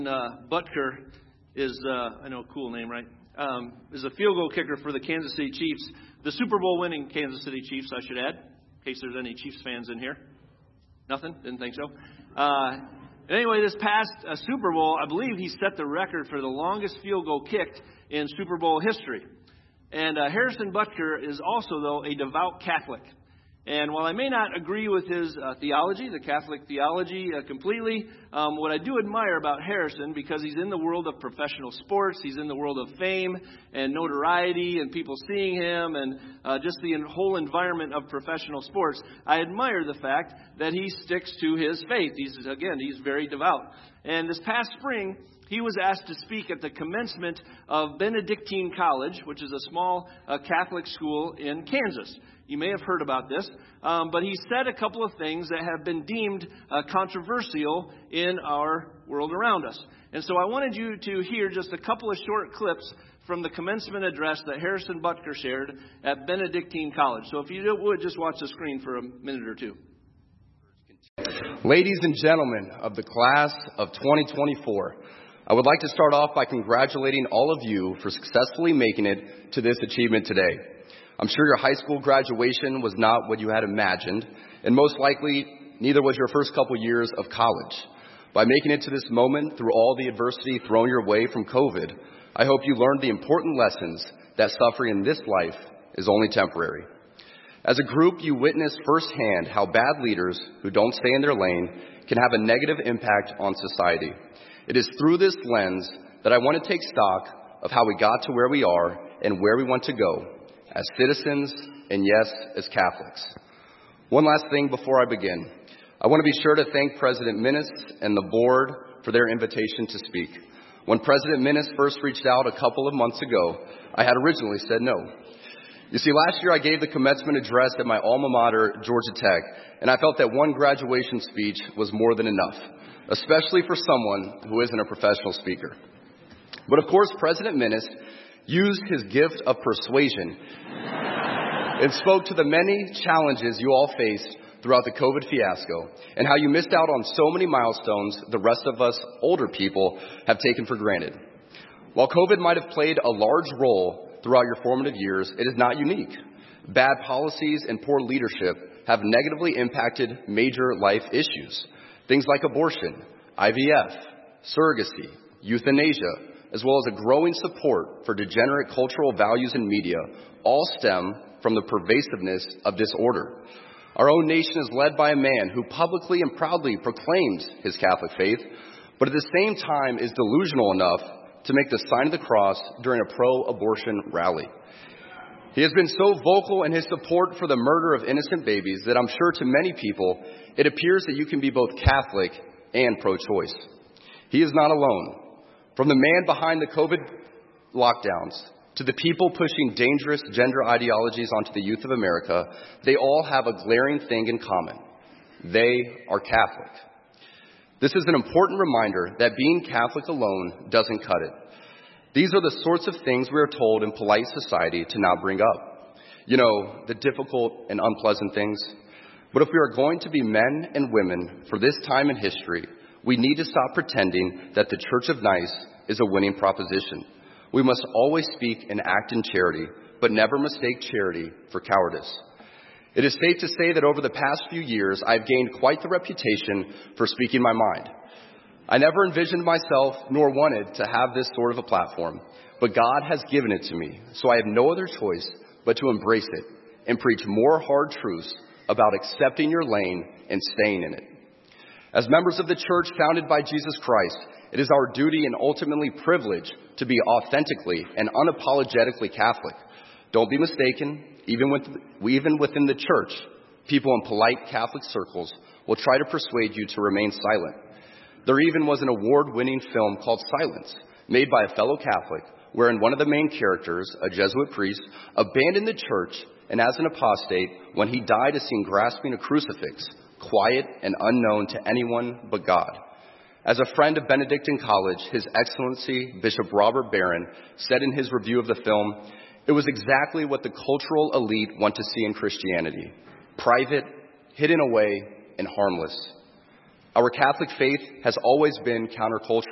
Butker is, I know, a cool name, right? Is a field goal kicker for the Kansas City Chiefs. The Super Bowl winning Kansas City Chiefs, I should add, in case there's any Chiefs fans in here. Nothing? Didn't think so. Anyway, this past Super Bowl, I believe he set the record for the longest field goal kicked in Super Bowl history. And Harrison Butker is also, though, a devout Catholic. And while I may not agree with his theology, the Catholic theology, completely, what I do admire about Harrison, because he's in the world of professional sports, he's in the world of fame and notoriety and people seeing him and just the whole environment of professional sports, I admire the fact that he sticks to his faith. He's very devout. And this past spring, he was asked to speak at the commencement of Benedictine College, which is a small Catholic school in Kansas. You may have heard about this, but he said a couple of things that have been deemed controversial in our world around us. And so I wanted you to hear just a couple of short clips from the commencement address that Harrison Butker shared at Benedictine College. So if you would, just watch the screen for a minute or two. Ladies and gentlemen of the class of 2024, I would like to start off by congratulating all of you for successfully making it to this achievement today. I'm sure your high school graduation was not what you had imagined, and most likely neither was your first couple years of college. By making it to this moment through all the adversity thrown your way from COVID, I hope you learned the important lessons that suffering in this life is only temporary. As a group, you witnessed firsthand how bad leaders who don't stay in their lane can have a negative impact on society. It is through this lens that I want to take stock of how we got to where we are and where we want to go as citizens and, yes, as Catholics. One last thing before I begin. I want to be sure to thank President Minnis and the board for their invitation to speak. When President Minnis first reached out a couple of months ago, I had originally said no. You see, last year I gave the commencement address at my alma mater, Georgia Tech, and I felt that one graduation speech was more than enough, especially for someone who isn't a professional speaker. But of course, President Minnis used his gift of persuasion and spoke to the many challenges you all faced throughout the COVID fiasco and how you missed out on so many milestones the rest of us older people have taken for granted. While COVID might have played a large role throughout your formative years, it is not unique. Bad policies and poor leadership have negatively impacted major life issues. Things like abortion, IVF, surrogacy, euthanasia, as well as a growing support for degenerate cultural values in media, all stem from the pervasiveness of disorder. Our own nation is led by a man who publicly and proudly proclaims his Catholic faith, but at the same time is delusional enough to make the sign of the cross during a pro-abortion rally. He has been so vocal in his support for the murder of innocent babies that I'm sure to many people it appears that you can be both Catholic and pro-choice. He is not alone. From the man behind the COVID lockdowns to the people pushing dangerous gender ideologies onto the youth of America, they all have a glaring thing in common. They are Catholic. This is an important reminder that being Catholic alone doesn't cut it. These are the sorts of things we are told in polite society to not bring up. You know, the difficult and unpleasant things. But if we are going to be men and women for this time in history, we need to stop pretending that the Church of Nice is a winning proposition. We must always speak and act in charity, but never mistake charity for cowardice. It is safe to say that over the past few years, I've gained quite the reputation for speaking my mind. I never envisioned myself nor wanted to have this sort of a platform, but God has given it to me, so I have no other choice but to embrace it and preach more hard truths about accepting your lane and staying in it. As members of the church founded by Jesus Christ, it is our duty and ultimately privilege to be authentically and unapologetically Catholic. Don't be mistaken, even within the church, people in polite Catholic circles will try to persuade you to remain silent. There even was an award-winning film called Silence, made by a fellow Catholic, wherein one of the main characters, a Jesuit priest, abandoned the church and as an apostate, when he died, is seen grasping a crucifix, quiet and unknown to anyone but God. As a friend of Benedictine College, His Excellency Bishop Robert Barron said in his review of the film, "It was exactly what the cultural elite want to see in Christianity: private, hidden away, and harmless." Our Catholic faith has always been countercultural.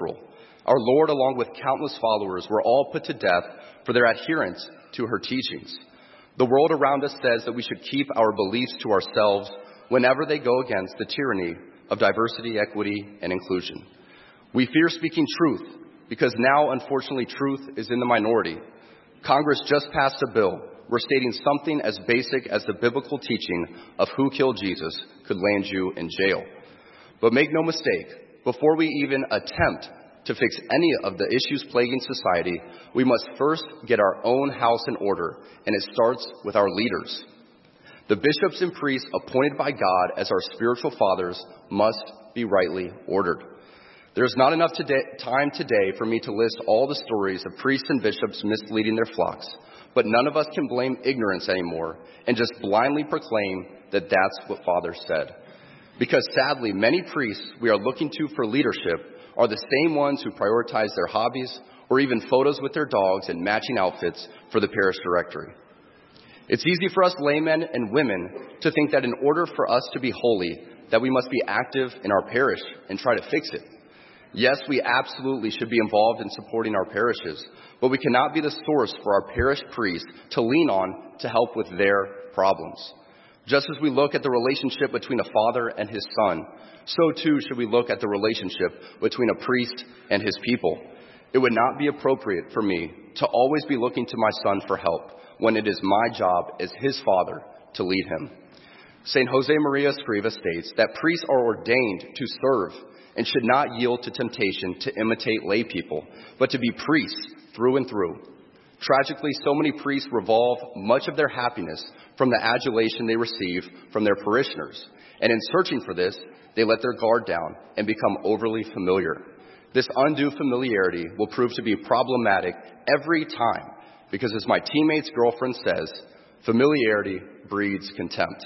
Our Lord, along with countless followers, were all put to death for their adherence to her teachings. The world around us says that we should keep our beliefs to ourselves whenever they go against the tyranny of diversity, equity, and inclusion. We fear speaking truth because now, unfortunately, truth is in the minority. Congress just passed a bill where stating something as basic as the biblical teaching of who killed Jesus could land you in jail. But make no mistake, before we even attempt to fix any of the issues plaguing society, we must first get our own house in order, and it starts with our leaders. The bishops and priests appointed by God as our spiritual fathers must be rightly ordered. There is not enough time today for me to list all the stories of priests and bishops misleading their flocks, but none of us can blame ignorance anymore and just blindly proclaim that that's what Father said. Because sadly, many priests we are looking to for leadership are the same ones who prioritize their hobbies or even photos with their dogs and matching outfits for the parish directory. It's easy for us laymen and women to think that in order for us to be holy, that we must be active in our parish and try to fix it. Yes, we absolutely should be involved in supporting our parishes, but we cannot be the source for our parish priests to lean on to help with their problems. Just as we look at the relationship between a father and his son, so too should we look at the relationship between a priest and his people. It would not be appropriate for me to always be looking to my son for help when it is my job as his father to lead him. St. Jose Maria Escriva states that priests are ordained to serve and should not yield to temptation to imitate lay people, but to be priests through and through. Tragically, so many priests revolve much of their happiness from the adulation they receive from their parishioners, and in searching for this, they let their guard down and become overly familiar. This undue familiarity will prove to be problematic every time, because as my teammate's girlfriend says, familiarity breeds contempt.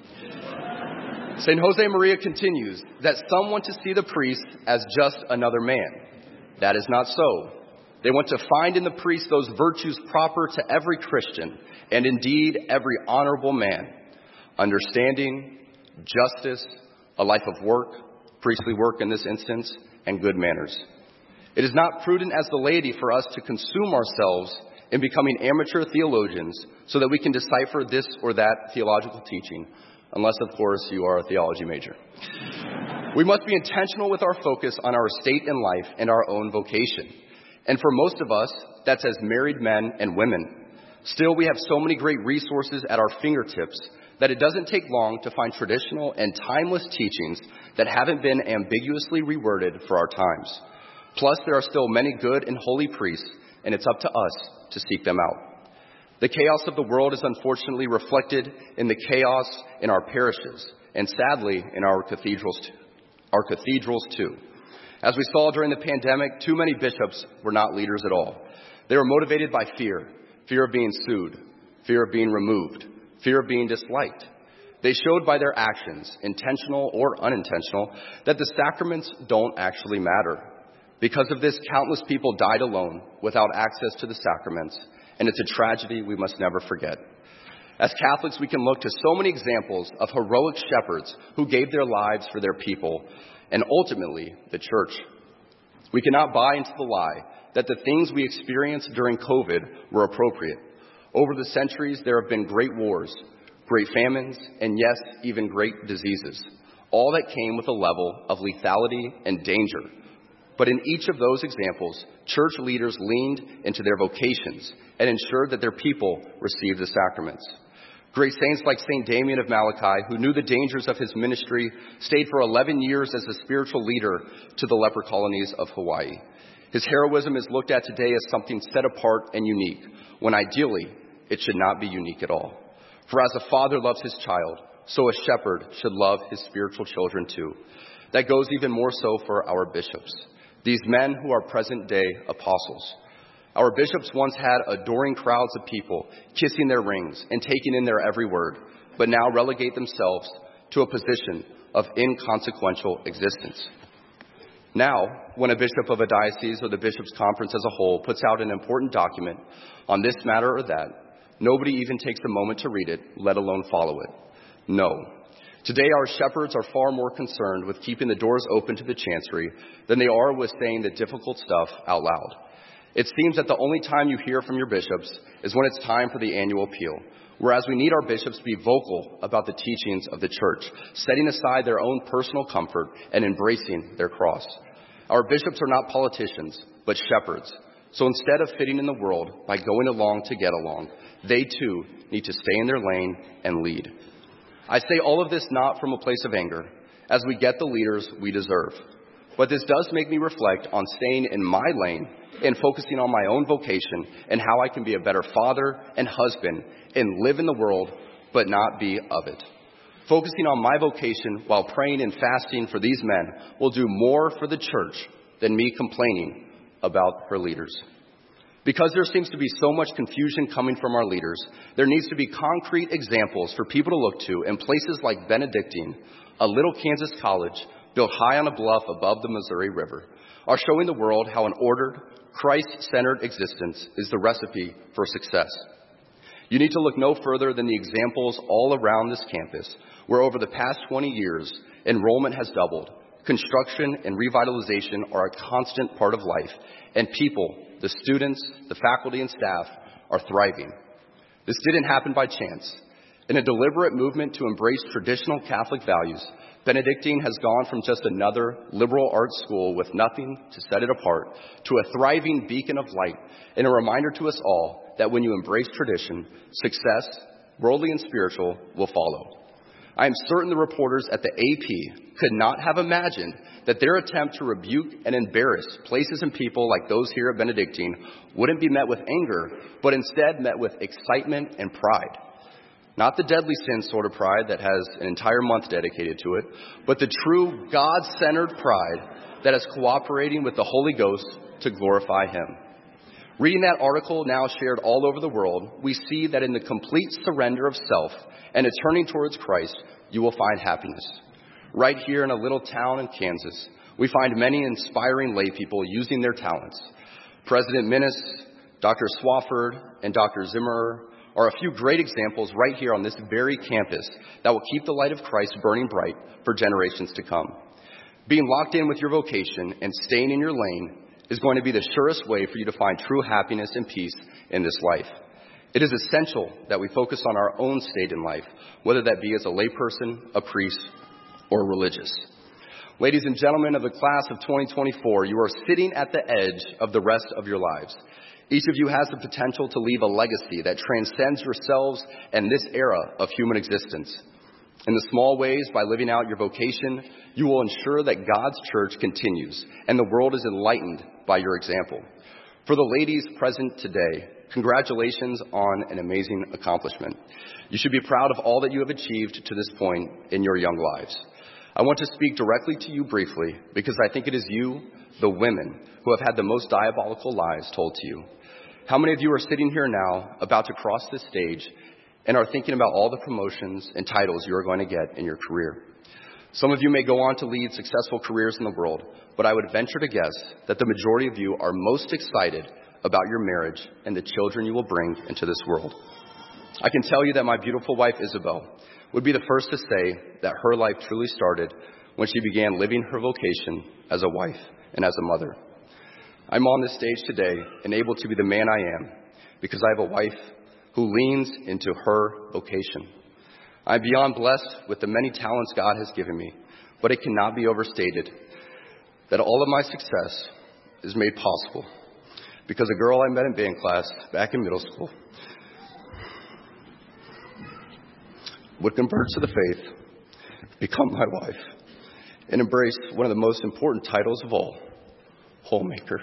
St. Jose Maria continues that some want to see the priest as just another man. That is not so. They want to find in the priest those virtues proper to every Christian, and indeed every honorable man: understanding, justice, a life of work, priestly work in this instance, and good manners. It is not prudent as the laity for us to consume ourselves in becoming amateur theologians so that we can decipher this or that theological teaching, unless, of course, you are a theology major. We must be intentional with our focus on our state in life and our own vocation. And for most of us, that's as married men and women. Still, we have so many great resources at our fingertips that it doesn't take long to find traditional and timeless teachings that haven't been ambiguously reworded for our times. Plus, there are still many good and holy priests, and it's up to us to seek them out. The chaos of the world is unfortunately reflected in the chaos in our parishes, and sadly, in our cathedrals too. As we saw during the pandemic, too many bishops were not leaders at all. They were motivated by fear of being sued, fear of being removed, fear of being disliked. They showed by their actions, intentional or unintentional, that the sacraments don't actually matter. Because of this, countless people died alone without access to the sacraments, and it's a tragedy we must never forget. As Catholics, we can look to so many examples of heroic shepherds who gave their lives for their people, and ultimately, the church. We cannot buy into the lie that the things we experienced during COVID were appropriate. Over the centuries, there have been great wars, great famines, and yes, even great diseases, all that came with a level of lethality and danger. But in each of those examples, church leaders leaned into their vocations and ensured that their people received the sacraments. Great saints like St. Damien of Malachi, who knew the dangers of his ministry, stayed for 11 years as a spiritual leader to the leper colonies of Hawaii. His heroism is looked at today as something set apart and unique, when ideally it should not be unique at all. For as a father loves his child, so a shepherd should love his spiritual children too. That goes even more so for our bishops, these men who are present-day apostles. Our bishops once had adoring crowds of people kissing their rings and taking in their every word, but now relegate themselves to a position of inconsequential existence. Now, when a bishop of a diocese or the bishops' conference as a whole puts out an important document on this matter or that, nobody even takes a moment to read it, let alone follow it. No. Today, our shepherds are far more concerned with keeping the doors open to the chancery than they are with saying the difficult stuff out loud. It seems that the only time you hear from your bishops is when it's time for the annual appeal, whereas we need our bishops to be vocal about the teachings of the church, setting aside their own personal comfort and embracing their cross. Our bishops are not politicians, but shepherds. So instead of fitting in the world by going along to get along, they too need to stay in their lane and lead. I say all of this not from a place of anger, as we get the leaders we deserve. But this does make me reflect on staying in my lane and focusing on my own vocation and how I can be a better father and husband and live in the world but not be of it. Focusing on my vocation while praying and fasting for these men will do more for the church than me complaining about her leaders. Because there seems to be so much confusion coming from our leaders, there needs to be concrete examples for people to look to in places like Benedictine, a little Kansas college built high on a bluff above the Missouri River, are showing the world how an ordered, Christ-centered existence is the recipe for success. You need to look no further than the examples all around this campus, where over the past 20 years, enrollment has doubled, construction and revitalization are a constant part of life, and people, the students, the faculty, and staff are thriving. This didn't happen by chance. In a deliberate movement to embrace traditional Catholic values, Benedictine has gone from just another liberal arts school with nothing to set it apart to a thriving beacon of light and a reminder to us all that when you embrace tradition, success, worldly and spiritual, will follow. I am certain the reporters at the AP could not have imagined that their attempt to rebuke and embarrass places and people like those here at Benedictine wouldn't be met with anger, but instead met with excitement and pride. Not the deadly sin sort of pride that has an entire month dedicated to it, but the true God-centered pride that is cooperating with the Holy Ghost to glorify Him. Reading that article now shared all over the world, we see that in the complete surrender of self and a turning towards Christ, you will find happiness. Right here in a little town in Kansas, we find many inspiring lay people using their talents. President Minnis, Dr. Swafford, and Dr. Zimmerer are a few great examples right here on this very campus that will keep the light of Christ burning bright for generations to come. Being locked in with your vocation and staying in your lane is going to be the surest way for you to find true happiness and peace in this life. It is essential that we focus on our own state in life, whether that be as a layperson, a priest, or religious. Ladies and gentlemen of the class of 2024, you are sitting at the edge of the rest of your lives. Each of you has the potential to leave a legacy that transcends yourselves and this era of human existence. In the small ways, by living out your vocation, you will ensure that God's church continues and the world is enlightened by your example. For the ladies present today, congratulations on an amazing accomplishment. You should be proud of all that you have achieved to this point in your young lives. I want to speak directly to you briefly because I think it is you, the women, who have had the most diabolical lies told to you. How many of you are sitting here now about to cross this stage and are thinking about all the promotions and titles you are going to get in your career? Some of you may go on to lead successful careers in the world, but I would venture to guess that the majority of you are most excited about your marriage and the children you will bring into this world. I can tell you that my beautiful wife, Isabel, would be the first to say that her life truly started when she began living her vocation as a wife and as a mother. I'm on this stage today and able to be the man I am because I have a wife who leans into her vocation. I'm beyond blessed with the many talents God has given me, but it cannot be overstated that all of my success is made possible because a girl I met in band class back in middle school would convert to the faith, become my wife, and embrace one of the most important titles of all, homemaker.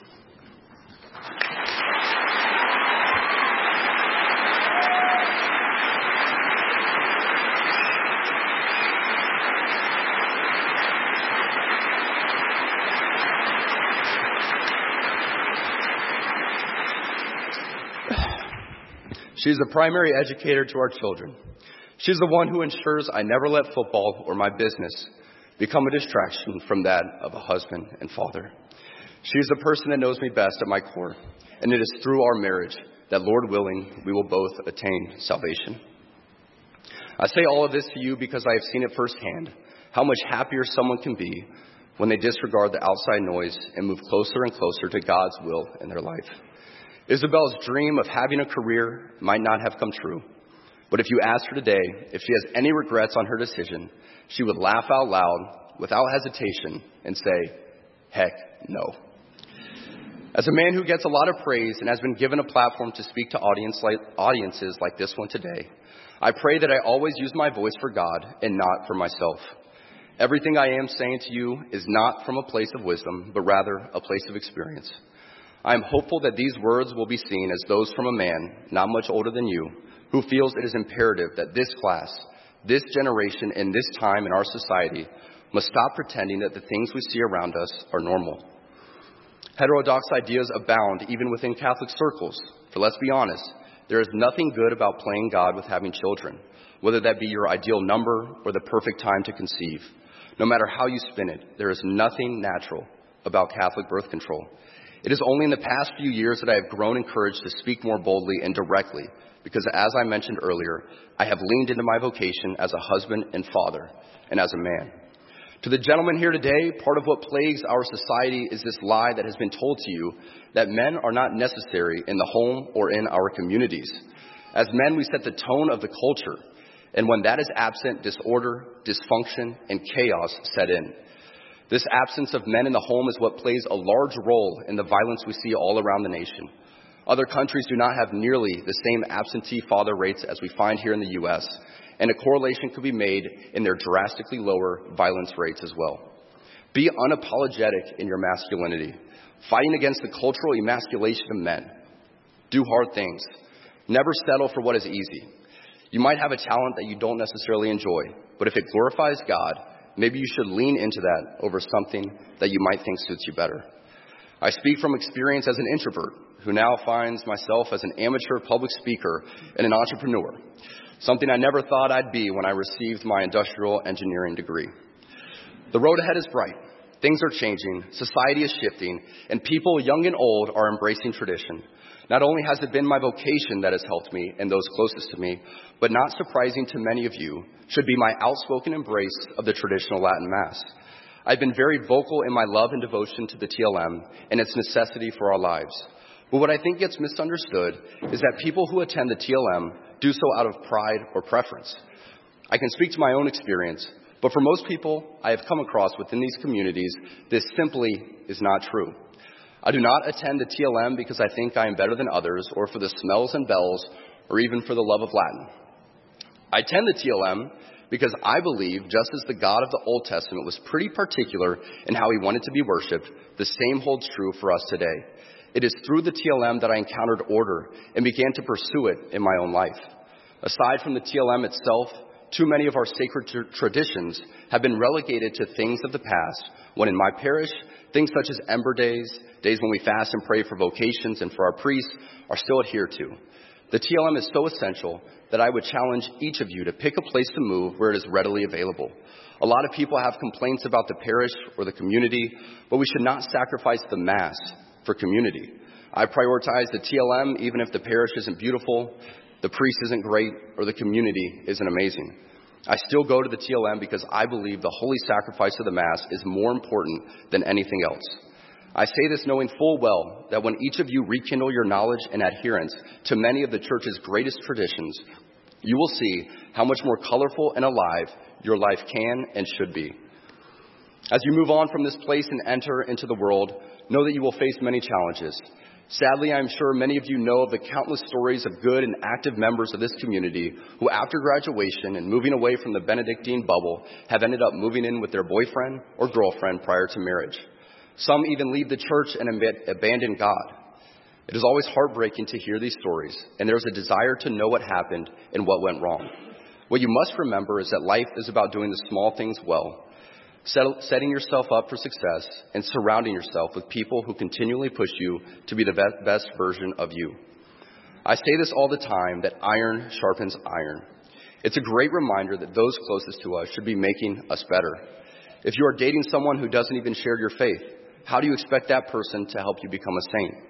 She's the primary educator to our children. She's the one who ensures I never let football or my business become a distraction from that of a husband and father. She's the person that knows me best at my core, and it is through our marriage that, Lord willing, we will both attain salvation. I say all of this to you because I have seen it firsthand, how much happier someone can be when they disregard the outside noise and move closer and closer to God's will in their life. Isabel's dream of having a career might not have come true, but if you asked her today if she has any regrets on her decision, she would laugh out loud without hesitation and say, heck no. As a man who gets a lot of praise and has been given a platform to speak to audiences like this one today, I pray that I always use my voice for God and not for myself. Everything I am saying to you is not from a place of wisdom, but rather a place of experience. I am hopeful that these words will be seen as those from a man not much older than you, who feels it is imperative that this class, this generation, and this time in our society must stop pretending that the things we see around us are normal. Heterodox ideas abound even within Catholic circles, for let's be honest, there is nothing good about playing God with having children, whether that be your ideal number or the perfect time to conceive. No matter how you spin it, there is nothing natural about Catholic birth control. It is only in the past few years that I have grown in courage to speak more boldly and directly, because as I mentioned earlier, I have leaned into my vocation as a husband and father, and as a man. To the gentleman here today, part of what plagues our society is this lie that has been told to you that men are not necessary in the home or in our communities. As men, we set the tone of the culture, and when that is absent, disorder, dysfunction, and chaos set in. This absence of men in the home is what plays a large role in the violence we see all around the nation. Other countries do not have nearly the same absentee father rates as we find here in the U.S., and a correlation could be made in their drastically lower violence rates as well. Be unapologetic in your masculinity, fighting against the cultural emasculation of men. Do hard things. Never settle for what is easy. You might have a talent that you don't necessarily enjoy, but if it glorifies God, maybe you should lean into that over something that you might think suits you better. I speak from experience as an introvert who now finds myself as an amateur public speaker and an entrepreneur, something I never thought I'd be when I received my industrial engineering degree. The road ahead is bright. Things are changing, society is shifting, and people, young and old, are embracing tradition. Not only has it been my vocation that has helped me and those closest to me, but not surprising to many of you, should be my outspoken embrace of the traditional Latin Mass. I've been very vocal in my love and devotion to the TLM and its necessity for our lives. But what I think gets misunderstood is that people who attend the TLM do so out of pride or preference. I can speak to my own experience, but for most people I have come across within these communities, this simply is not true. I do not attend the TLM because I think I am better than others, or for the smells and bells, or even for the love of Latin. I attend the TLM because I believe, just as the God of the Old Testament was pretty particular in how he wanted to be worshipped, the same holds true for us today. It is through the TLM that I encountered order and began to pursue it in my own life. Aside from the TLM itself, too many of our sacred traditions have been relegated to things of the past, when in my parish, things such as Ember Days, days when we fast and pray for vocations and for our priests, are still adhered to. The TLM is so essential that I would challenge each of you to pick a place to move where it is readily available. A lot of people have complaints about the parish or the community, but we should not sacrifice the Mass for community. I prioritize the TLM even if the parish isn't beautiful, the priest isn't great, or the community isn't amazing. I still go to the TLM because I believe the holy sacrifice of the Mass is more important than anything else. I say this knowing full well that when each of you rekindle your knowledge and adherence to many of the Church's greatest traditions, you will see how much more colorful and alive your life can and should be. As you move on from this place and enter into the world, know that you will face many challenges. Sadly, I'm sure many of you know of the countless stories of good and active members of this community who, after graduation and moving away from the Benedictine bubble, have ended up moving in with their boyfriend or girlfriend prior to marriage. Some even leave the church and abandon God. It is always heartbreaking to hear these stories, and there's a desire to know what happened and what went wrong. What you must remember is that life is about doing the small things well, setting yourself up for success, and surrounding yourself with people who continually push you to be the best version of you. I say this all the time, that iron sharpens iron. It's a great reminder that those closest to us should be making us better. If you are dating someone who doesn't even share your faith, how do you expect that person to help you become a saint?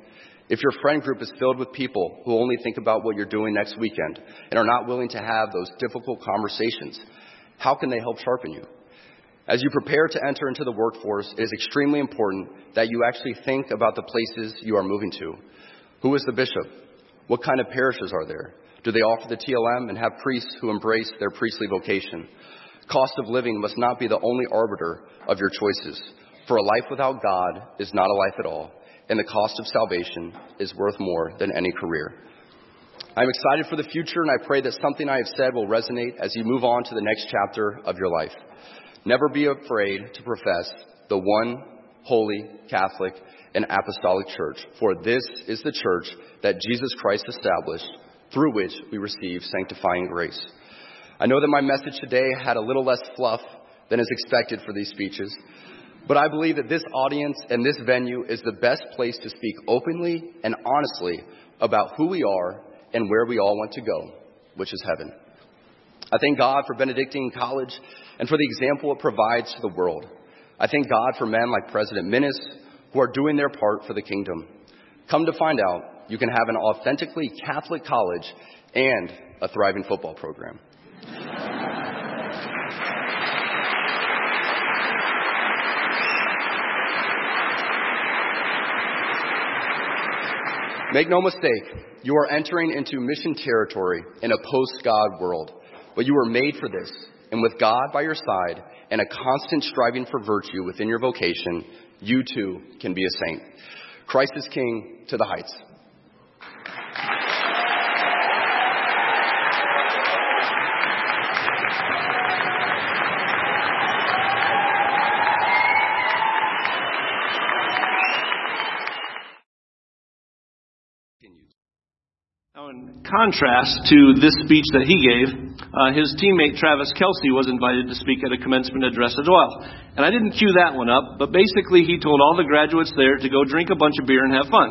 If your friend group is filled with people who only think about what you're doing next weekend and are not willing to have those difficult conversations, how can they help sharpen you? As you prepare to enter into the workforce, it is extremely important that you actually think about the places you are moving to. Who is the bishop? What kind of parishes are there? Do they offer the TLM and have priests who embrace their priestly vocation? Cost of living must not be the only arbiter of your choices, for a life without God is not a life at all, and the cost of salvation is worth more than any career. I'm excited for the future, and I pray that something I have said will resonate as you move on to the next chapter of your life. Never be afraid to profess the one holy, Catholic, and apostolic church, for this is the church that Jesus Christ established, through which we receive sanctifying grace. I know that my message today had a little less fluff than is expected for these speeches, but I believe that this audience and this venue is the best place to speak openly and honestly about who we are and where we all want to go, which is heaven. I thank God for Benedictine College and for the example it provides to the world. I thank God for men like President Minnis who are doing their part for the kingdom. Come to find out, you can have an authentically Catholic college and a thriving football program. Make no mistake, you are entering into mission territory in a post-God world, but you were made for this, and with God by your side and a constant striving for virtue within your vocation, you too can be a saint. Christ is King to the heights. Now, in contrast to this speech that he gave, his teammate Travis Kelce was invited to speak at a commencement address as well. And I didn't cue that one up, but basically he told all the graduates there to go drink a bunch of beer and have fun.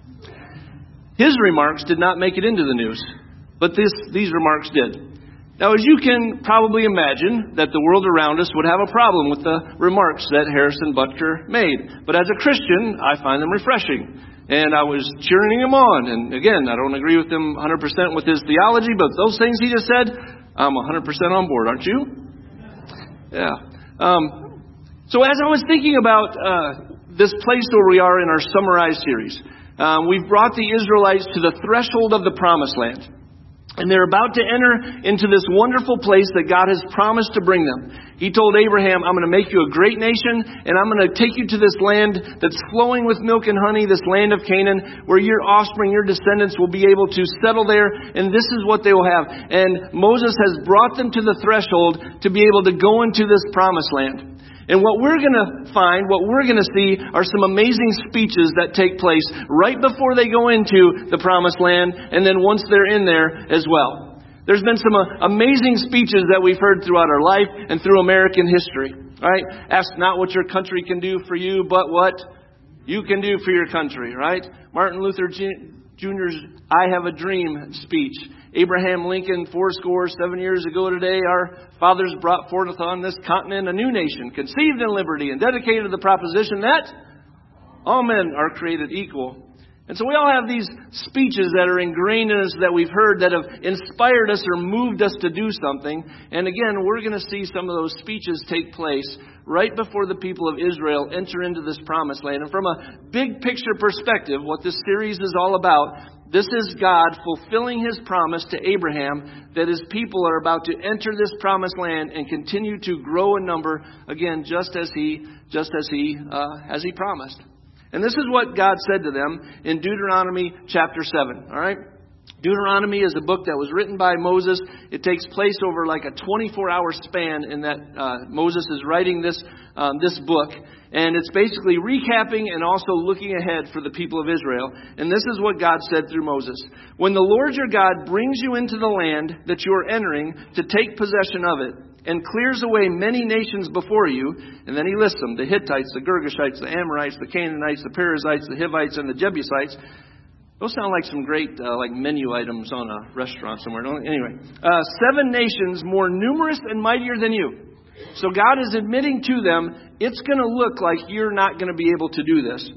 His remarks did not make it into the news, but these remarks did. Now, as you can probably imagine, that the world around us would have a problem with the remarks that Harrison Butker made. But as a Christian, I find them refreshing. And I was cheering him on. And again, I don't agree with him 100% with his theology, but those things he just said, I'm 100% on board, aren't you? Yeah. So as I was thinking about this place where we are in our summarized series, we've brought the Israelites to the threshold of the promised land. And they're about to enter into this wonderful place that God has promised to bring them. He told Abraham, I'm going to make you a great nation, and I'm going to take you to this land that's flowing with milk and honey, this land of Canaan, where your offspring, your descendants will be able to settle there, and this is what they will have. And Moses has brought them to the threshold to be able to go into this promised land. And what we're going to find, what we're going to see, are some amazing speeches that take place right before they go into the promised land, and then once they're in there as well. There's been some amazing speeches that we've heard throughout our life and through American history. Right? Ask not what your country can do for you, but what you can do for your country. Right? Martin Luther Jr.'s I Have a Dream speech. Abraham Lincoln, 7 years ago today, our fathers brought forth on this continent a new nation, conceived in liberty and dedicated to the proposition that all men are created equal. And so we all have these speeches that are ingrained in us that we've heard that have inspired us or moved us to do something. And again, we're going to see some of those speeches take place right before the people of Israel enter into this promised land. And from a big picture perspective, what this series is all about, this is God fulfilling His promise to Abraham that His people are about to enter this promised land and continue to grow in number, again, just as He promised. And this is what God said to them in Deuteronomy chapter 7. All right? Deuteronomy is a book that was written by Moses. It takes place over like a 24-hour span in that Moses is writing this book. And it's basically recapping and also looking ahead for the people of Israel. And this is what God said through Moses. When the Lord your God brings you into the land that you are entering to take possession of it, and clears away many nations before you, and then he lists them, the Hittites, the Girgashites, the Amorites, the Canaanites, the Perizzites, the Hivites, and the Jebusites. Those sound like some great menu items on a restaurant somewhere. Anyway, 7 nations more numerous and mightier than you. So God is admitting to them, it's going to look like you're not going to be able to do this.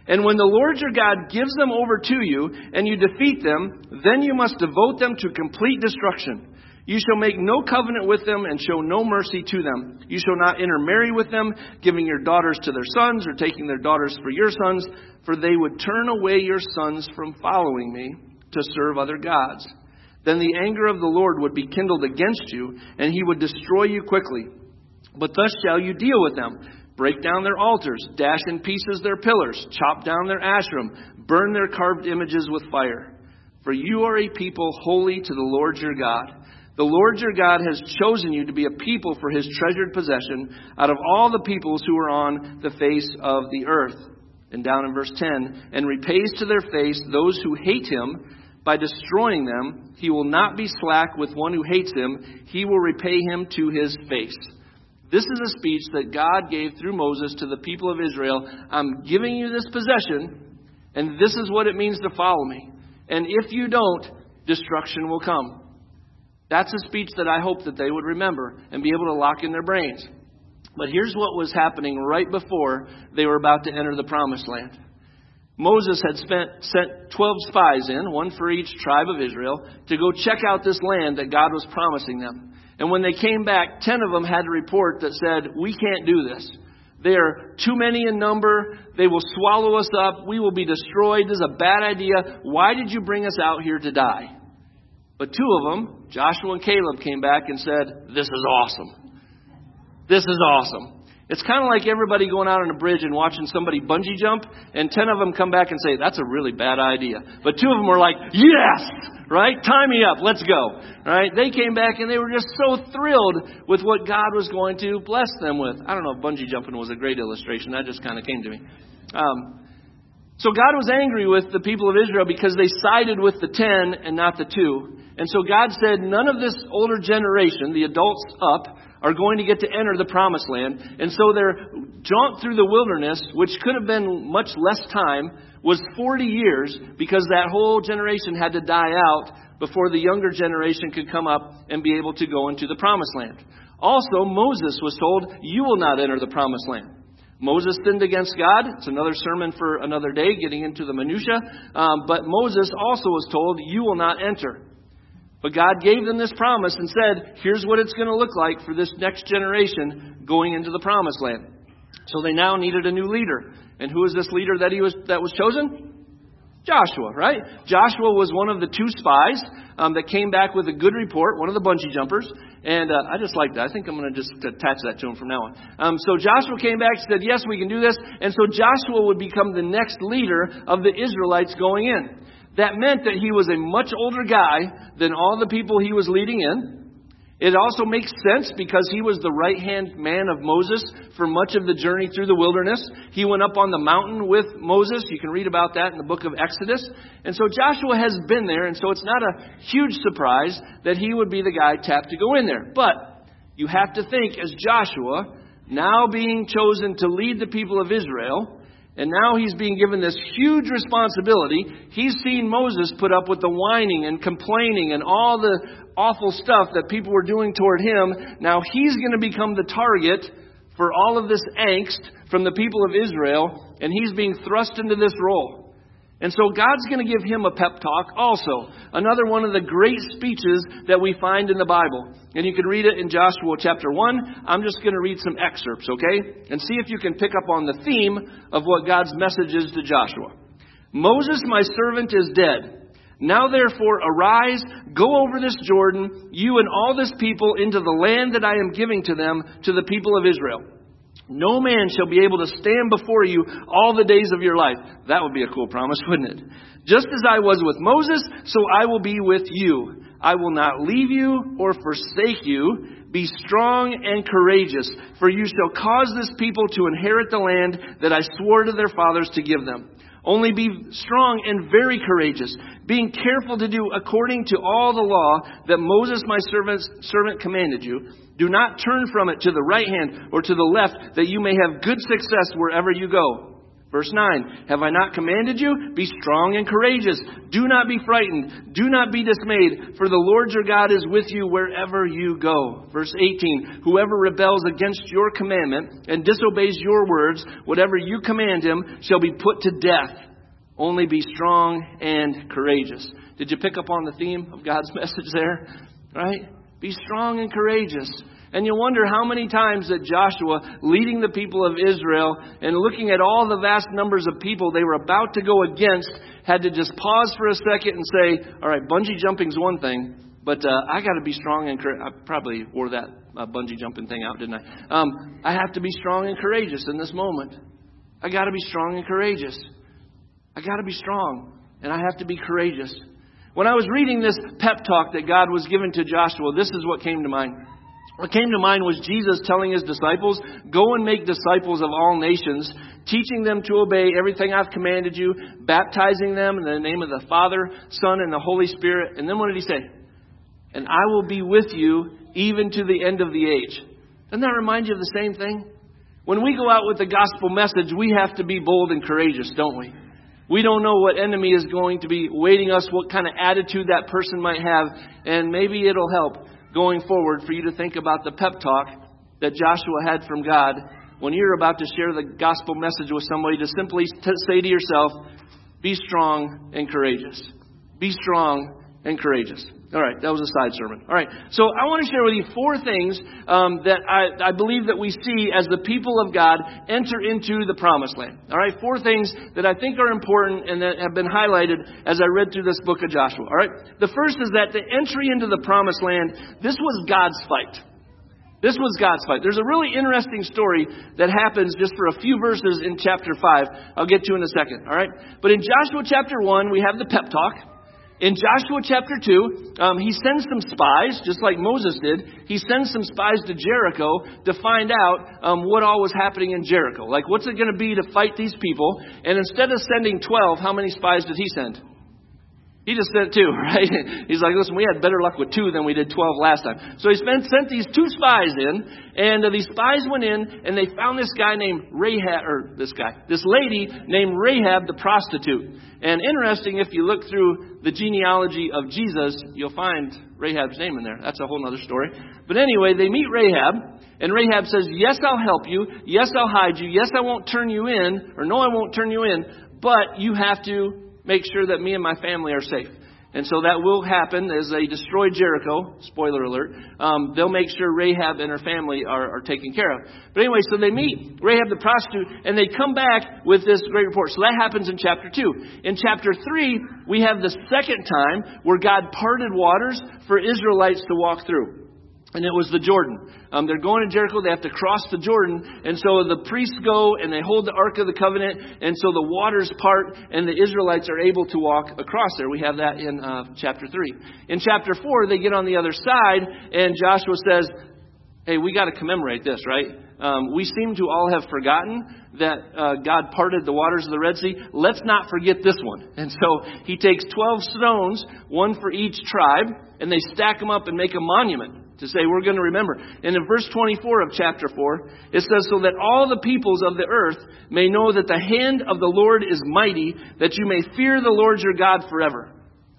And when the Lord your God gives them over to you, and you defeat them, then you must devote them to complete destruction. You shall make no covenant with them and show no mercy to them. You shall not intermarry with them, giving your daughters to their sons or taking their daughters for your sons, for they would turn away your sons from following me to serve other gods. Then the anger of the Lord would be kindled against you, and he would destroy you quickly. But thus shall you deal with them. Break down their altars, dash in pieces their pillars, chop down their Asherim, burn their carved images with fire. For you are a people holy to the Lord your God. The Lord your God has chosen you to be a people for his treasured possession out of all the peoples who are on the face of the earth. And down in verse 10, and repays to their face those who hate him by destroying them. He will not be slack with one who hates him. He will repay him to his face. This is a speech that God gave through Moses to the people of Israel. I'm giving you this possession, and this is what it means to follow me. And if you don't, destruction will come. That's a speech that I hope that they would remember and be able to lock in their brains. But here's what was happening right before they were about to enter the promised land. Moses had sent 12 spies in, one for each tribe of Israel, to go check out this land that God was promising them. And when they came back, 10 of them had a report that said, we can't do this. They are too many in number. They will swallow us up. We will be destroyed. This is a bad idea. Why did you bring us out here to die? But 2 of them, Joshua and Caleb, came back and said, this is awesome. This is awesome. It's kind of like everybody going out on a bridge and watching somebody bungee jump, and 10 of them come back and say, that's a really bad idea. But 2 of them were like, yes, right? Tie me up. Let's go. Right? They came back and they were just so thrilled with what God was going to bless them with. I don't know if bungee jumping was a great illustration. That just kind of came to me. So God was angry with the people of Israel because they sided with the 10 and not the 2. And so God said, none of this older generation, the adults up, are going to get to enter the promised land. And so their jaunt through the wilderness, which could have been much less time, was 40 years because that whole generation had to die out before the younger generation could come up and be able to go into the promised land. Also, Moses was told, you will not enter the promised land. Moses sinned against God. It's another sermon for another day, getting into the minutia. But Moses also was told, you will not enter. But God gave them this promise and said, here's what it's going to look like for this next generation going into the promised land. So they now needed a new leader. And who is this leader that was chosen? Joshua, right? Joshua was one of the 2 spies that came back with a good report, one of the bungee jumpers. And I just like that. I think I'm going to just attach that to him from now on. So Joshua came back and said, yes, we can do this. And so Joshua would become the next leader of the Israelites going in. That meant that he was a much older guy than all the people he was leading in. It also makes sense because he was the right-hand man of Moses for much of the journey through the wilderness. He went up on the mountain with Moses. You can read about that in the book of Exodus. And so Joshua has been there, and so it's not a huge surprise that he would be the guy tapped to go in there. But you have to think, as Joshua, now being chosen to lead the people of Israel, and now he's being given this huge responsibility. He's seen Moses put up with the whining and complaining and all the awful stuff that people were doing toward him. Now he's going to become the target for all of this angst from the people of Israel, and he's being thrust into this role. And so God's going to give him a pep talk also. Another one of the great speeches that we find in the Bible. And you can read it in Joshua chapter 1. I'm just going to read some excerpts, okay? And see if you can pick up on the theme of what God's message is to Joshua. Moses, my servant, is dead. Now therefore arise, go over this Jordan, you and all this people, into the land that I am giving to them, to the people of Israel. No man shall be able to stand before you all the days of your life. That would be a cool promise, wouldn't it? Just as I was with Moses, so I will be with you. I will not leave you or forsake you. Be strong and courageous, for you shall cause this people to inherit the land that I swore to their fathers to give them. Only be strong and very courageous, being careful to do according to all the law that Moses my servant commanded you. Do not turn from it to the right hand or to the left, that you may have good success wherever you go. Verse 9, have I not commanded you? Be strong and courageous. Do not be frightened. Do not be dismayed, for the Lord your God is with you wherever you go. Verse 18, whoever rebels against your commandment and disobeys your words, whatever you command him shall be put to death. Only be strong and courageous. Did you pick up on the theme of God's message there? Right? Be strong and courageous. And you wonder how many times that Joshua, leading the people of Israel and looking at all the vast numbers of people they were about to go against, had to just pause for a second and say, all right, bungee jumping's one thing, but I got to be strong and courageous. I probably wore that bungee jumping thing out, didn't I? I have to be strong and courageous in this moment. I got to be strong and courageous. I got to be strong, and I have to be courageous. When I was reading this pep talk that God was giving to Joshua, this is what came to mind. What came to mind was Jesus telling his disciples, go and make disciples of all nations, teaching them to obey everything I've commanded you, baptizing them in the name of the Father, Son, and the Holy Spirit. And then what did he say? And I will be with you even to the end of the age. Doesn't that remind you of the same thing? When we go out with the gospel message, we have to be bold and courageous, don't we? We don't know what enemy is going to be waiting us, what kind of attitude that person might have, and maybe it'll help going forward for you to think about the pep talk that Joshua had from God when you're about to share the gospel message with somebody, to simply say to yourself, be strong and courageous. Be strong and courageous. All right, that was a side sermon. All right, so I want to share with you 4 things that I believe that we see as the people of God enter into the promised land. All right, 4 things that I think are important and that have been highlighted as I read through this book of Joshua. All right, the first is that the entry into the promised land, this was God's fight. This was God's fight. There's a really interesting story that happens just for a few verses in chapter 5. I'll get to in a second. All right, but in Joshua chapter 1, we have the pep talk. In Joshua chapter 2, he sends some spies, just like Moses did. He sends some spies to Jericho to find out what all was happening in Jericho. Like, what's it going to be to fight these people? And instead of sending 12, how many spies did he send? He just sent 2, right? He's like, listen, we had better luck with 2 than we did 12 last time. So he sent these 2 spies in, and these spies went in, and they found this guy named this lady named Rahab the prostitute. And interesting, if you look through the genealogy of Jesus, you'll find Rahab's name in there. That's a whole other story. But anyway, they meet Rahab, and Rahab says, yes, I'll help you. Yes, I'll hide you. Yes, I won't turn you in, or no, I won't turn you in, but you have to make sure that me and my family are safe. And so that will happen as they destroy Jericho. Spoiler alert. They'll make sure Rahab and her family are taken care of. But anyway, so they meet Rahab the prostitute, and they come back with this great report. So that happens in chapter 2. In chapter 3, we have the second time where God parted waters for Israelites to walk through. And it was the Jordan. They're going to Jericho. They have to cross the Jordan. And so the priests go and they hold the Ark of the Covenant. And so the waters part and the Israelites are able to walk across there. We have that in chapter 3. In chapter 4, they get on the other side and Joshua says, hey, we got to commemorate this, right? We seem to all have forgotten that God parted the waters of the Red Sea. Let's not forget this one. And so he takes 12 stones, one for each tribe, and they stack them up and make a monument to say we're going to remember. And in verse 24 of chapter 4, it says, so that all the peoples of the earth may know that the hand of the Lord is mighty, that you may fear the Lord your God forever.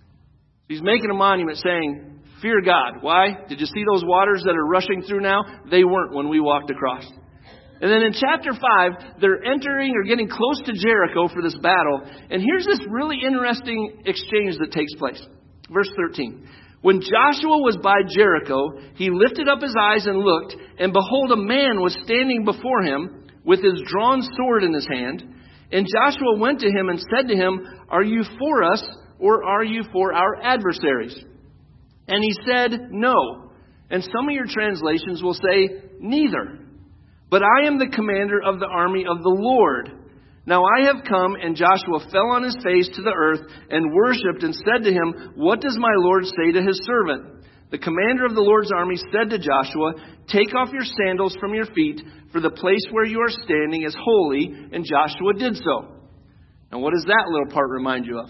He's making a monument saying, fear God. Why? Did you see those waters that are rushing through now? They weren't when we walked across. And then in chapter 5, they're entering or getting close to Jericho for this battle. And here's this really interesting exchange that takes place. Verse 13. When Joshua was by Jericho, he lifted up his eyes and looked, and behold, a man was standing before him with his drawn sword in his hand. And Joshua went to him and said to him, are you for us, or are you for our adversaries? And he said, no. And some of your translations will say, neither. But I am the commander of the army of the Lord. Now I have come, and Joshua fell on his face to the earth and worshipped and said to him, what does my Lord say to his servant? The commander of the Lord's army said to Joshua, take off your sandals from your feet, for the place where you are standing is holy. And Joshua did so. Now what does that little part remind you of?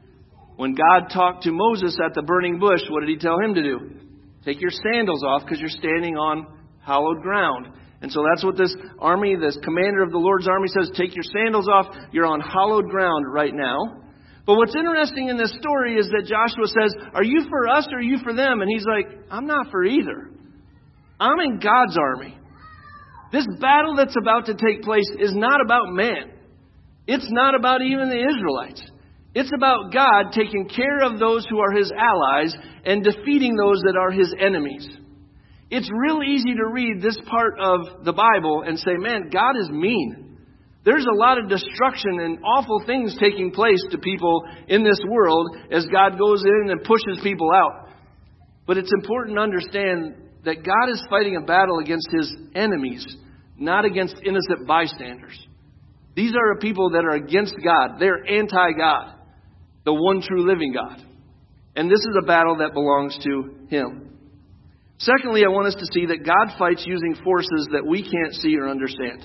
When God talked to Moses at the burning bush, what did he tell him to do? Take your sandals off because you're standing on hallowed ground. And so that's what this army, this commander of the Lord's army says, take your sandals off. You're on hallowed ground right now. But what's interesting in this story is that Joshua says, are you for us or are you for them? And he's like, I'm not for either. I'm in God's army. This battle that's about to take place is not about man. It's not about even the Israelites. It's about God taking care of those who are His allies and defeating those that are His enemies. It's real easy to read this part of the Bible and say, man, God is mean. There's a lot of destruction and awful things taking place to people in this world as God goes in and pushes people out. But it's important to understand that God is fighting a battle against His enemies, not against innocent bystanders. These are people that are against God. They're anti-God, the one true living God. And this is a battle that belongs to Him. Secondly, I want us to see that God fights using forces that we can't see or understand.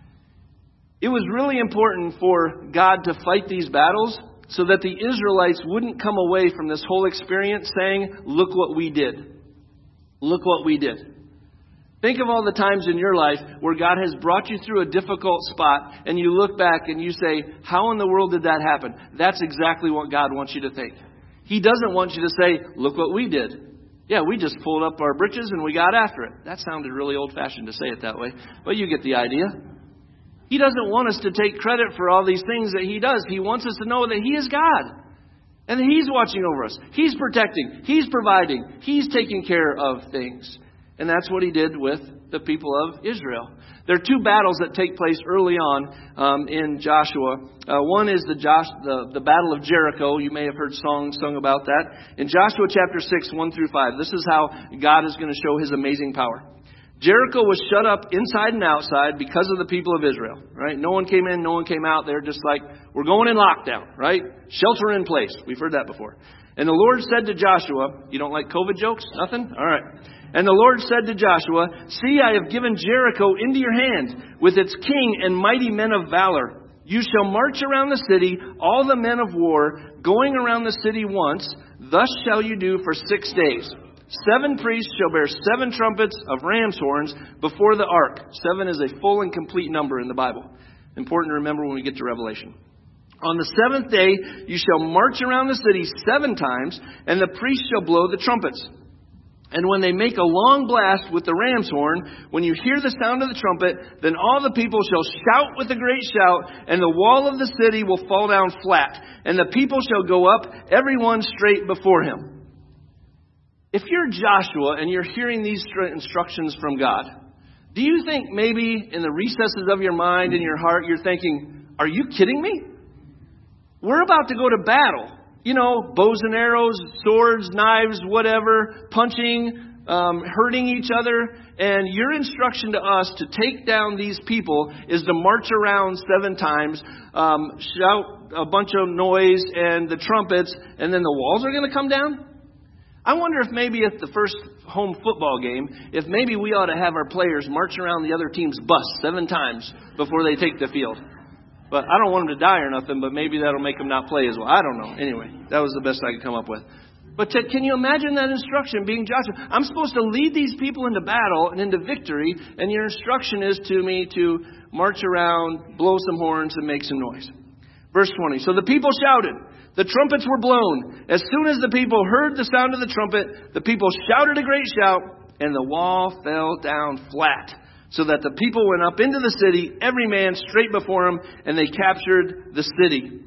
It was really important for God to fight these battles so that the Israelites wouldn't come away from this whole experience saying, look what we did. Look what we did. Think of all the times in your life where God has brought you through a difficult spot and you look back and you say, how in the world did that happen? That's exactly what God wants you to think. He doesn't want you to say, look what we did. Yeah, we just pulled up our britches and we got after it. That sounded really old-fashioned to say it that way, but you get the idea. He doesn't want us to take credit for all these things that He does. He wants us to know that He is God and that He's watching over us. He's protecting. He's providing. He's taking care of things. And that's what He did with the people of Israel. There are two battles that take place early on in Joshua. One is the Battle of Jericho. You may have heard songs sung about that. In Joshua chapter 6, 1 through 5, this is how God is going to show His amazing power. Jericho was shut up inside and outside because of the people of Israel, right? No one came in, no one came out. They're just like, we're going in lockdown, right? Shelter in place. We've heard that before. And the Lord said to Joshua, you don't like COVID jokes? Nothing? All right. And the Lord said to Joshua, see, I have given Jericho into your hand with its king and mighty men of valor. You shall march around the city, all the men of war, going around the city once. Thus shall you do for 6 days. 7 priests shall bear 7 trumpets of ram's horns before the ark. 7 is a full and complete number in the Bible. Important to remember when we get to Revelation. On the 7th day, you shall march around the city 7 times, and the priests shall blow the trumpets. And when they make a long blast with the ram's horn, when you hear the sound of the trumpet, then all the people shall shout with a great shout, and the wall of the city will fall down flat, and the people shall go up, every one straight before him. If you're Joshua and you're hearing these instructions from God, do you think maybe in the recesses of your mind and your heart, you're thinking, are you kidding me? We're about to go to battle. You know, bows and arrows, swords, knives, whatever, punching, hurting each other. And your instruction to us to take down these people is to march around 7 times, shout a bunch of noise and the trumpets, and then the walls are going to come down? I wonder if maybe at the first home football game, if maybe we ought to have our players march around the other team's bus 7 times before they take the field. But I don't want them to die or nothing, but maybe that'll make them not play as well. I don't know. Anyway, that was the best I could come up with. But can you imagine that instruction being Joshua? I'm supposed to lead these people into battle and into victory, and your instruction is to me to march around, blow some horns, and make some noise. Verse 20, so the people shouted. The trumpets were blown. As soon as the people heard the sound of the trumpet, the people shouted a great shout, and the wall fell down flat, so that the people went up into the city, every man straight before him, and they captured the city.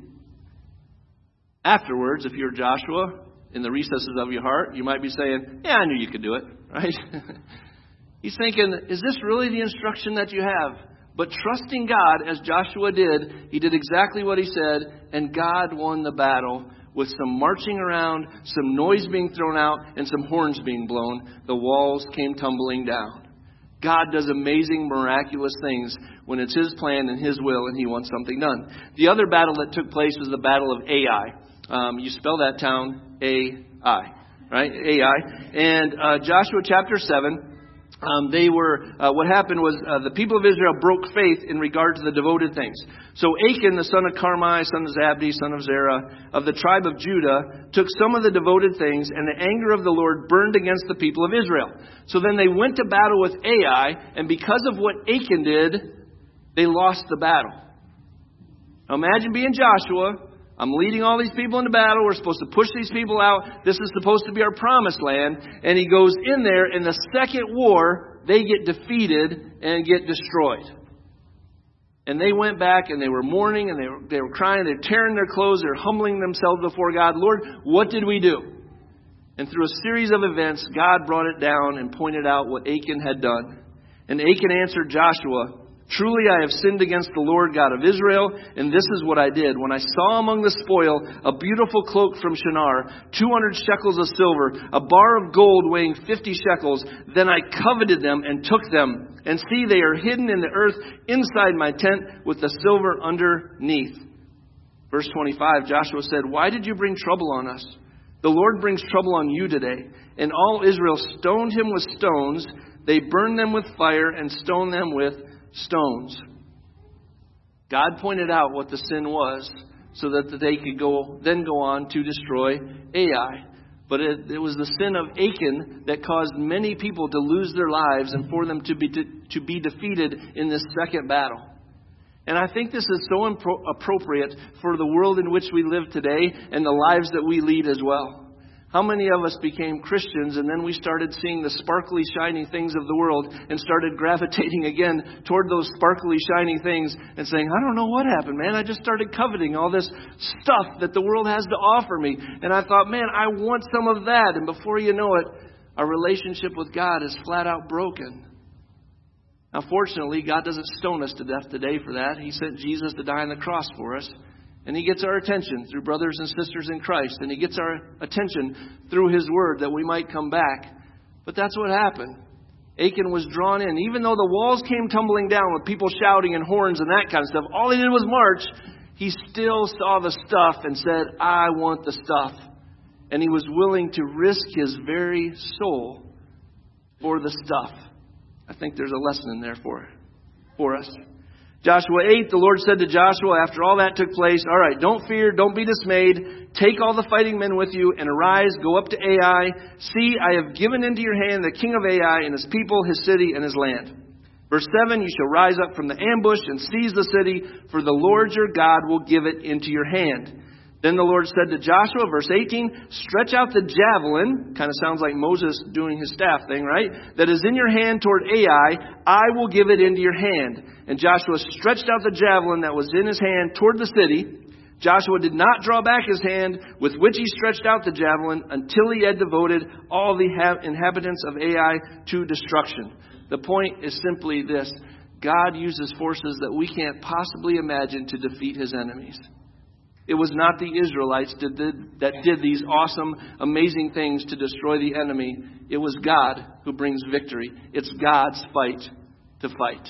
Afterwards, if you're Joshua, in the recesses of your heart, you might be saying, yeah, I knew you could do it, right? He's thinking, is this really the instruction that you have? But trusting God, as Joshua did, he did exactly what he said, and God won the battle with some marching around, some noise being thrown out, and some horns being blown. The walls came tumbling down. God does amazing, miraculous things when it's His plan and His will and He wants something done. The other battle that took place was the Battle of Ai. You spell that town A-I, right? Ai. And Joshua chapter 7. What happened was the people of Israel broke faith in regard to the devoted things. So Achan, the son of Carmi, son of Zabdi, son of Zerah, of the tribe of Judah, took some of the devoted things, and the anger of the Lord burned against the people of Israel. So then they went to battle with Ai, and because of what Achan did, they lost the battle. Now imagine being Joshua. I'm leading all these people into battle. We're supposed to push these people out. This is supposed to be our promised land. And he goes in there. In the second war, they get defeated and get destroyed. And they went back and they were mourning and they were crying. They're tearing their clothes. They're humbling themselves before God. Lord, what did we do? And through a series of events, God brought it down and pointed out what Achan had done. And Achan answered Joshua, "Truly I have sinned against the Lord God of Israel, and this is what I did. When I saw among the spoil a beautiful cloak from Shinar, 200 shekels of silver, a bar of gold weighing 50 shekels, then I coveted them and took them. And see, they are hidden in the earth inside my tent with the silver underneath." Verse 25, Joshua said, "Why did you bring trouble on us? The Lord brings trouble on you today." And all Israel stoned him with stones. They burned them with fire and stoned them with stones. God pointed out what the sin was so that they could go on to destroy Ai. But it was the sin of Achan that caused many people to lose their lives and for them to be defeated in this second battle. And I think this is so appropriate for the world in which we live today and the lives that we lead as well. How many of us became Christians and then we started seeing the sparkly, shiny things of the world and started gravitating again toward those sparkly, shiny things and saying, "I don't know what happened, man. I just started coveting all this stuff that the world has to offer me. And I thought, man, I want some of that." And before you know it, our relationship with God is flat out broken. Now, fortunately, God doesn't stone us to death today for that. He sent Jesus to die on the cross for us. And He gets our attention through brothers and sisters in Christ. And He gets our attention through His Word that we might come back. But that's what happened. Achan was drawn in. Even though the walls came tumbling down with people shouting and horns and that kind of stuff, all he did was march. He still saw the stuff and said, "I want the stuff." And he was willing to risk his very soul for the stuff. I think there's a lesson in there for us. Joshua 8, the Lord said to Joshua after all that took place, "All right, don't fear, don't be dismayed. Take all the fighting men with you and arise, go up to Ai. See, I have given into your hand the king of Ai and his people, his city, and his land." Verse 7, "You shall rise up from the ambush and seize the city, for the Lord your God will give it into your hand." Then the Lord said to Joshua, verse 18, "Stretch out the javelin," kind of sounds like Moses doing his staff thing, right? "That is in your hand toward Ai, I will give it into your hand." And Joshua stretched out the javelin that was in his hand toward the city. Joshua did not draw back his hand with which he stretched out the javelin until he had devoted all the inhabitants of Ai to destruction. The point is simply this: God uses forces that we can't possibly imagine to defeat His enemies. It was not the Israelites that did these awesome, amazing things to destroy the enemy. It was God who brings victory. It's God's fight to fight.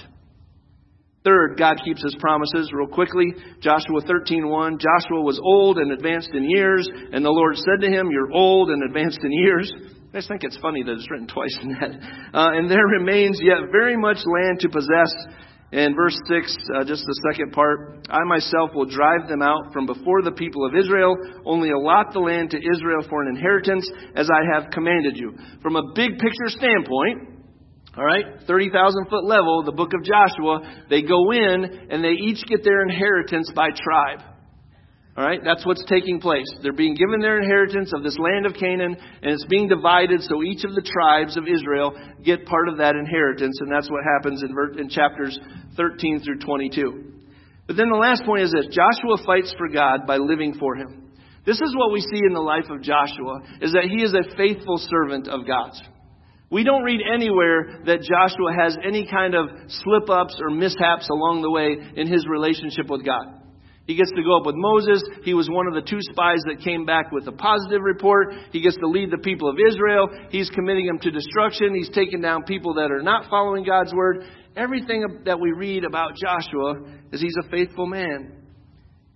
Third, God keeps His promises. Real quickly, Joshua 13:1. Joshua was old and advanced in years, and the Lord said to him, "You're old and advanced in years." I just think it's funny that it's written twice in that. "And there remains yet very much land to possess." And verse 6, just the second part, "I myself will drive them out from before the people of Israel, only allot the land to Israel for an inheritance, as I have commanded you." From a big picture standpoint, all right, 30,000-foot level, the book of Joshua, they go in and they each get their inheritance by tribe. All right, that's what's taking place. They're being given their inheritance of this land of Canaan, and it's being divided so each of the tribes of Israel get part of that inheritance, and that's what happens in chapters 13 through 22. But then the last point is this: Joshua fights for God by living for Him. This is what we see in the life of Joshua, is that he is a faithful servant of God's. We don't read anywhere that Joshua has any kind of slip-ups or mishaps along the way in his relationship with God. He gets to go up with Moses. He was one of the 2 spies that came back with a positive report. He gets to lead the people of Israel. He's committing them to destruction. He's taking down people that are not following God's word. Everything that we read about Joshua is he's a faithful man.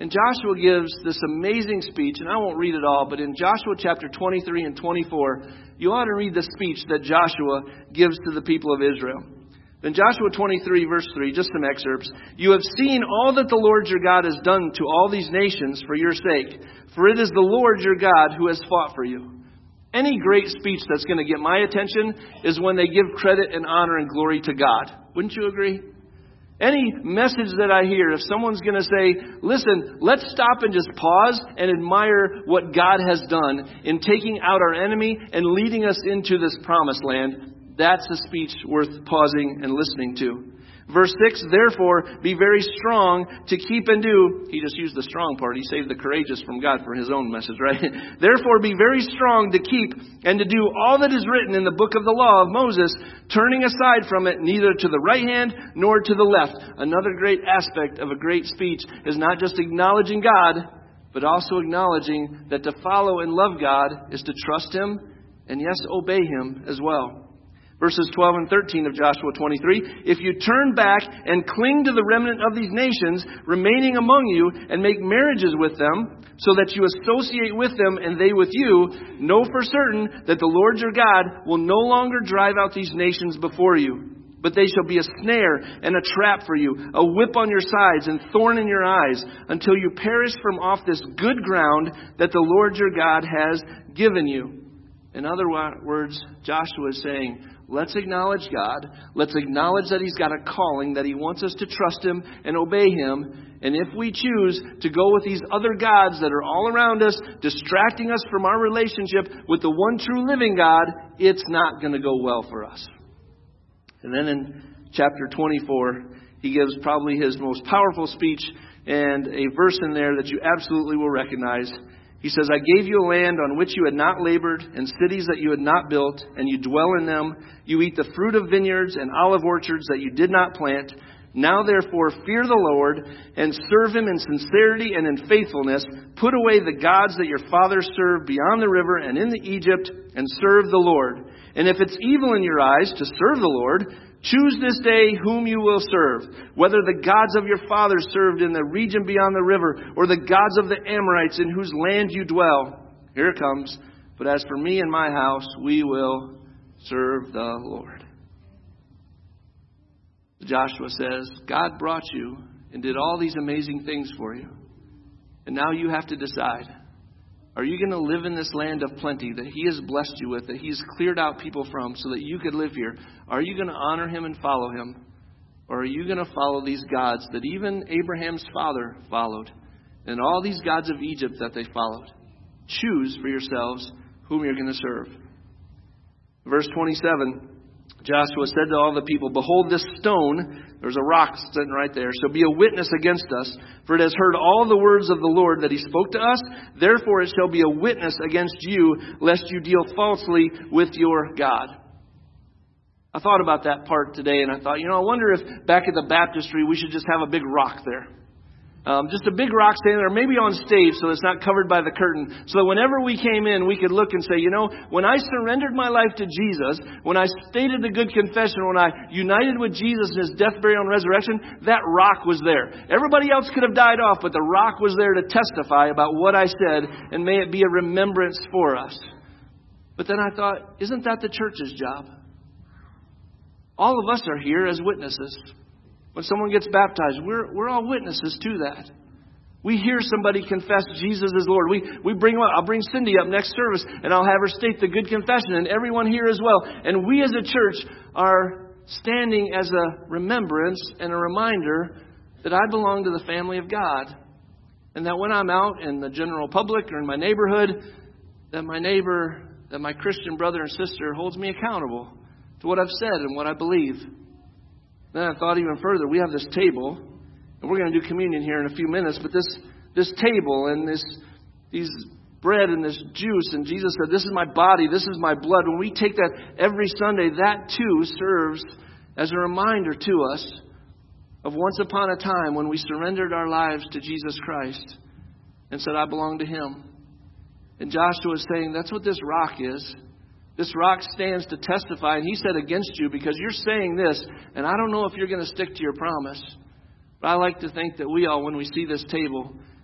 And Joshua gives this amazing speech, and I won't read it all, but in Joshua chapter 23 and 24, you ought to read the speech that Joshua gives to the people of Israel. In Joshua 23, verse 3, just some excerpts. You have seen all that the Lord your God has done to all these nations for your sake, for it is the Lord your God who has fought for you. Any great speech that's going to get my attention is when they give credit and honor and glory to God. Wouldn't you agree? Any message that I hear, if someone's going to say, listen, let's stop and just pause and admire what God has done in taking out our enemy and leading us into this promised land, that's a speech worth pausing and listening to. Verse 6, therefore, be very strong to keep and do. He just used the strong part. He saved the courageous from God for his own message, right? Therefore, be very strong to keep and to do all that is written in the book of the law of Moses, turning aside from it neither to the right hand nor to the left. Another great aspect of a great speech is not just acknowledging God, but also acknowledging that to follow and love God is to trust Him and, yes, obey Him as well. Verses 12 and 13 of Joshua 23, if you turn back and cling to the remnant of these nations remaining among you and make marriages with them so that you associate with them and they with you, know for certain that the Lord your God will no longer drive out these nations before you. But they shall be a snare and a trap for you, a whip on your sides and thorn in your eyes, until you perish from off this good ground that the Lord your God has given you. In other words, Joshua is saying, let's acknowledge God. Let's acknowledge that He's got a calling, that He wants us to trust Him and obey Him. And if we choose to go with these other gods that are all around us, distracting us from our relationship with the one true living God, it's not going to go well for us. And then in chapter 24, he gives probably his most powerful speech and a verse in there that you absolutely will recognize. He says, I gave you a land on which you had not labored, and cities that you had not built, and you dwell in them. You eat the fruit of vineyards and olive orchards that you did not plant. Now therefore fear the Lord, and serve Him in sincerity and in faithfulness. Put away the gods that your fathers served beyond the river and in Egypt, and serve the Lord. And if it's evil in your eyes to serve the Lord, choose this day whom you will serve, whether the gods of your fathers served in the region beyond the river, or the gods of the Amorites in whose land you dwell. Here it comes. But as for me and my house, we will serve the Lord. Joshua says, God brought you and did all these amazing things for you. And now you have to decide. Are you going to live in this land of plenty that He has blessed you with, that He has cleared out people from so that you could live here? Are you going to honor Him and follow Him? Or are you going to follow these gods that even Abraham's father followed, and all these gods of Egypt that they followed? Choose for yourselves whom you're going to serve. Verse 27, Joshua said to all the people, behold, this stone, there's a rock sitting right there, shall be a witness against us, for it has heard all the words of the Lord that He spoke to us. Therefore it shall be a witness against you, lest you deal falsely with your God. I thought about that part today, and I thought, I wonder if back at the baptistry we should just have a big rock there. Just a big rock standing there, maybe on stage so it's not covered by the curtain, so that whenever we came in, we could look and say, when I surrendered my life to Jesus, when I stated the good confession, when I united with Jesus in His death, burial, and resurrection, that rock was there. Everybody else could have died off, but the rock was there to testify about what I said, and may it be a remembrance for us. But then I thought, isn't that the church's job? All of us are here as witnesses. When someone gets baptized, we're all witnesses to that. We hear somebody confess Jesus is Lord. We bring them up. I'll bring Cindy up next service, and I'll have her state the good confession, and everyone here as well. And we as a church are standing as a remembrance and a reminder that I belong to the family of God. And that when I'm out in the general public or in my neighborhood, that my neighbor, that my Christian brother and sister holds me accountable to what I've said and what I believe. Then I thought even further, we have this table, and we're going to do communion here in a few minutes, but this table and these bread and this juice, and Jesus said, this is my body, this is my blood. When we take that every Sunday, that too serves as a reminder to us of once upon a time when we surrendered our lives to Jesus Christ and said, I belong to Him. And Joshua is saying, that's what this rock is. This rock stands to testify, and he said against you because you're saying this, and I don't know if you're going to stick to your promise. But I like to think that we all, when we see this table,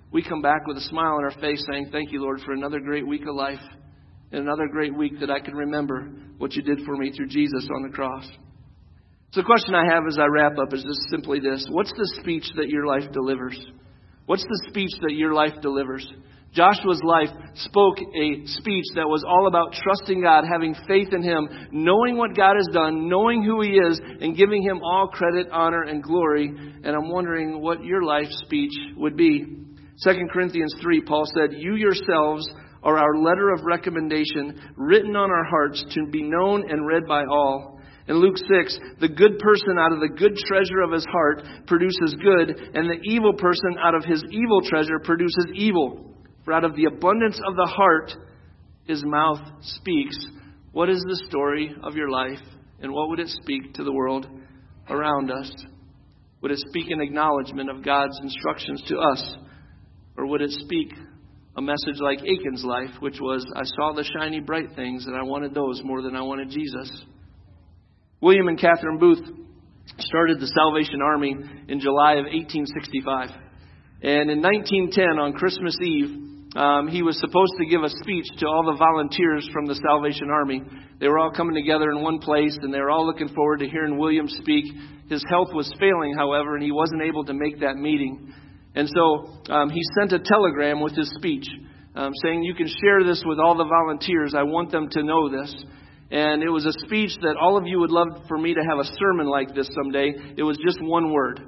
we come back with a smile on our face saying, thank you, Lord, for another great week of life and another great week that I can remember what you did for me through Jesus on the cross. So the question I have as I wrap up is just simply this. What's the speech that your life delivers? What's the speech that your life delivers? Joshua's life spoke a speech that was all about trusting God, having faith in Him, knowing what God has done, knowing who He is, and giving Him all credit, honor, and glory. And I'm wondering what your life speech would be. 2 Corinthians 3, Paul said, you yourselves are our letter of recommendation, written on our hearts to be known and read by all. In Luke 6, the good person out of the good treasure of his heart produces good, and the evil person out of his evil treasure produces evil. For out of the abundance of the heart, his mouth speaks. What is the story of your life, and what would it speak to the world around us? Would it speak an acknowledgement of God's instructions to us? Or would it speak a message like Achan's life, which was, I saw the shiny bright things, and I wanted those more than I wanted Jesus? William and Catherine Booth started the Salvation Army in July of 1865. And in 1910, on Christmas Eve, he was supposed to give a speech to all the volunteers from the Salvation Army. They were all coming together in one place, and they were all looking forward to hearing William speak. His health was failing, however, and he wasn't able to make that meeting. And so he sent a telegram with his speech saying, you can share this with all the volunteers. I want them to know this. And it was a speech that all of you would love for me to have a sermon like this someday. It was just one word.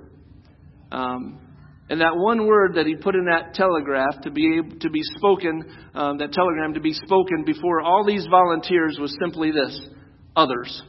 And that one word that he put in that telegraph to be spoken, that telegram to be spoken before all these volunteers was simply this: others.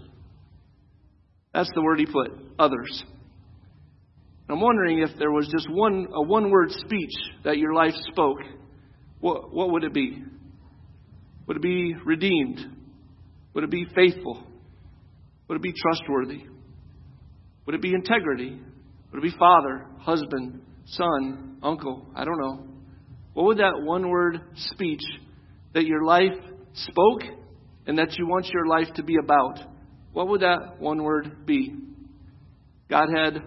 That's the word he put, others. I'm wondering if there was just a one-word speech that your life spoke, what would it be? Would it be redeemed? Would it be faithful? Would it be trustworthy? Would it be integrity? Would it be father, husband, son, uncle? I don't know. What would that one-word speech that your life spoke and that you want your life to be about, what would that one word be? God had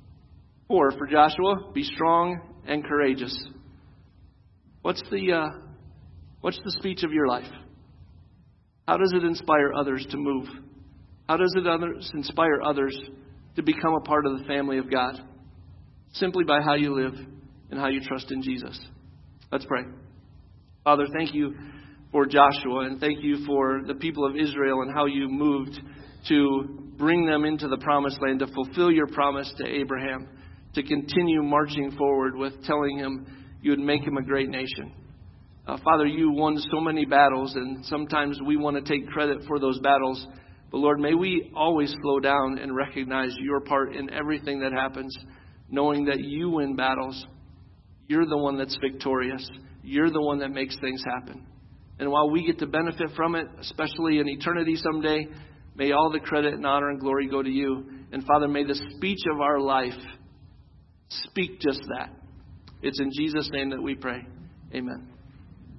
4 for Joshua: be strong and courageous. What's the speech of your life? How does it inspire others to move? How does it inspire others to become a part of the family of God? Simply by how you live and how you trust in Jesus. Let's pray. Father, thank you for Joshua, and thank you for the people of Israel and how you moved to bring them into the promised land, to fulfill your promise to Abraham, to continue marching forward with telling him you would make him a great nation. Father, you won so many battles, and sometimes we want to take credit for those battles. But Lord, may we always slow down and recognize your part in everything that happens, knowing that you win battles. You're the one that's victorious. You're the one that makes things happen. And while we get to benefit from it, especially in eternity someday, may all the credit and honor and glory go to you. And Father, may the speech of our life speak just that. It's in Jesus' name that we pray. Amen.